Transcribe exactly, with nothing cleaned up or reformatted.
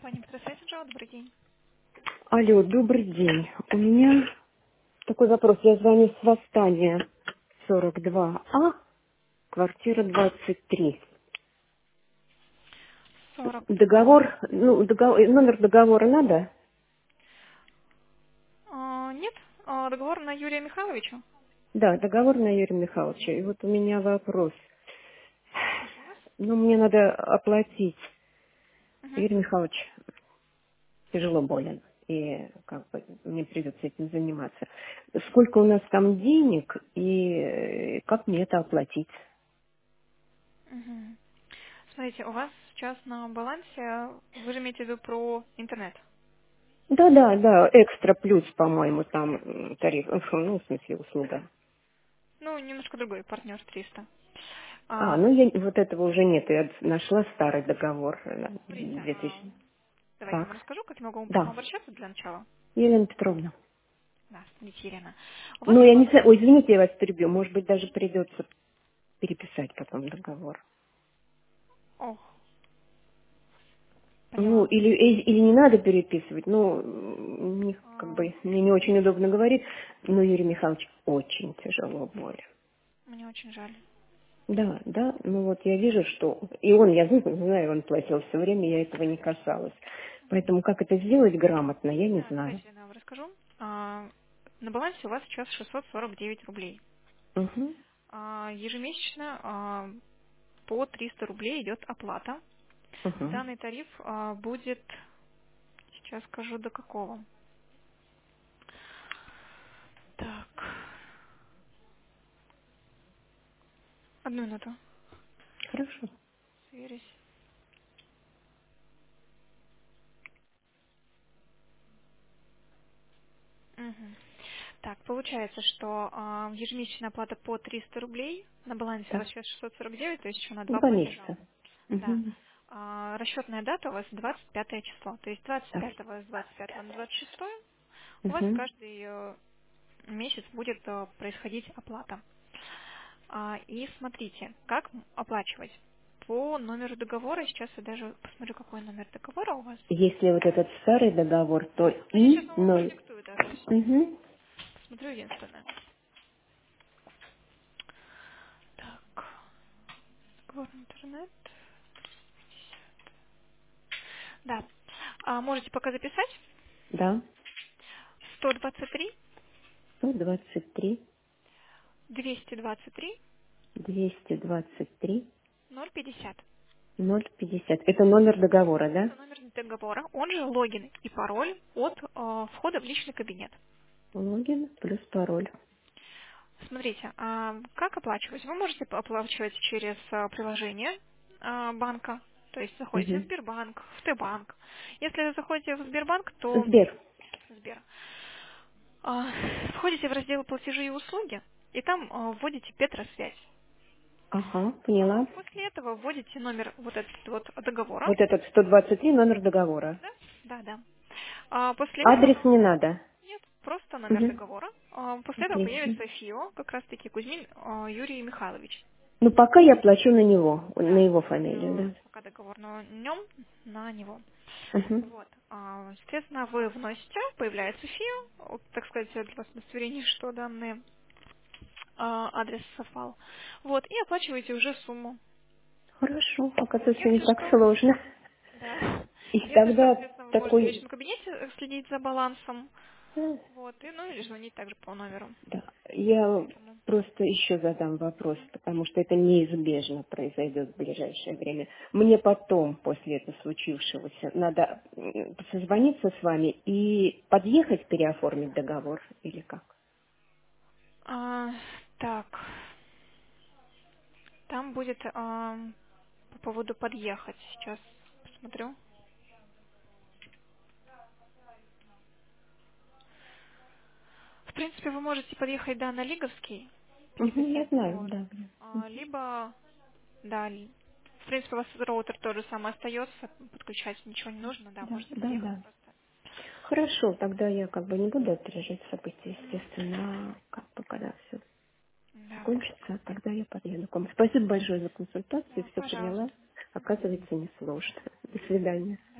Компания Петросайтинжа, добрый день. Алло, добрый день. У меня такой вопрос. Я звоню с Восстания сорок два А, квартира двадцать три. сорок два. Договор, ну, договор, номер договора надо? А, нет, а, договор на Юрия Михайловича. Да, договор на Юрия Михайловича. И вот у меня вопрос. Слушаю вас. Ну, мне надо оплатить. Мгм. Юрий Михайлович тяжело болен. И как бы мне придется этим заниматься. Сколько у нас там денег и э, как мне это оплатить? Мгм. Смотрите, у вас сейчас на балансе, вы же имеете в виду про интернет. Да, да, да, экстра плюс, по-моему, там м, тариф, э, фу, ну, в смысле, услуга. Ну, немножко другой, партнер триста. А, А, ну, я, вот этого уже нет, я нашла старый договор, э, смотрите, две а, тысячи. давайте я вам Так, расскажу, как я могу к вам да, обращаться для начала. Елена Петровна. Да, смотрите, Елена. У вас Ну, на я не балансе... знаю, ой, извините, я вас перебью, может быть, даже придется переписать потом договор. Ох, Ну, поняла. или, или, или не надо переписывать, ну, м, мне, как А, бы, мне не очень удобно говорить, но Юрий Михайлович очень тяжело болен. мне очень жаль. Да, да, ну вот я вижу, что... И он, я знаю, знаю, он платил все время, я этого не касалась. Поэтому как это сделать грамотно, я не Да, знаю. давайте я вам расскажу. А, на балансе у вас сейчас шестьсот сорок девять рублей. Угу, А, ежемесячно а, по триста рублей идет оплата. угу. Данный тариф а, будет, сейчас скажу до какого. Так, одну минуту, Хорошо. сверюсь. Мгм. Так, получается, что а, ежемесячная оплата по триста рублей, на балансе у Так, вас сейчас шестьсот сорок девять, то есть еще на два два платежа. месяца. Да. Угу. А, расчетная дата у вас двадцать пятое число, то есть двадцать Так, пятого с двадцать пятого на двадцать шестое у вас угу. каждый э, месяц будет э, происходить оплата. А, И смотрите, как оплачивать. По номеру договора, сейчас я даже посмотрю, какой номер договора у вас. Если вот этот старый договор, то Ну, я сейчас И вам ноль. продиктую даже. Угу. Посмотрю единственное. Так, договор интернет. Да. А, можете пока записать. Да, сто двадцать три, сто двадцать три, двести двадцать три, двести двадцать три, ноль пятьдесят. ноль пятьдесят. Это номер договора, да? Это номер договора, он же логин и пароль от э, входа в личный кабинет. Логин плюс пароль. Смотрите, а как оплачивать? Вы можете оплачивать через а, приложение а, банка, то есть заходите в Угу. Сбербанк, в Т-банк. Если вы заходите в Сбербанк, то Сбер. Сбер, а, входите в раздел платежи и услуги, и там а, вводите Петросвязь. Ага, А поняла. после этого вводите номер вот этот вот договора. Вот этот сто двадцать три номер договора. Да, да, да. А после Адрес этого не надо. нет, просто номер Угу. договора. А после этого Отлично. появится ФИО, как раз таки Кузьмин а, Юрий Михайлович. Ну, пока я плачу на него, на Да, его вот фамилию, э, да. пока договор на нем, на него. Угу. Вот. А, Соответственно, вы вносите, появляется ФИО, вот, так сказать, для вас удостоверение, что данный а, адрес совпал. Вот, и оплачиваете уже сумму. Хорошо, Вот, оказывается, не если так что, сложно. да. И Если что, тогда соответственно, вы можете в такой, личном кабинете э, следить за балансом. э, Вот, и, ну, или звонить также по номеру да, я этому. просто еще задам вопрос, Мгм. потому что это неизбежно произойдет в ближайшее время. Мне потом, после этого случившегося, надо м, созвониться с вами и подъехать переоформить договор или как? А, так, там будет а, по поводу подъехать. Сейчас посмотрю. В принципе, вы можете подъехать, да, на Лиговский, Угу, я переписать знаю, договор. да. А, либо, да, ли- в принципе, у вас роутер тоже самое остается, подключать ничего не нужно, да, Да, можете да, подъехать да. просто. Хорошо, тогда я как бы не буду опережать события, Мгм. естественно, а как бы когда все Да, закончится, тогда я подъеду к вам. Спасибо большое за консультацию, да, все поняла. пожалуйста. Оказывается, несложно. До свидания.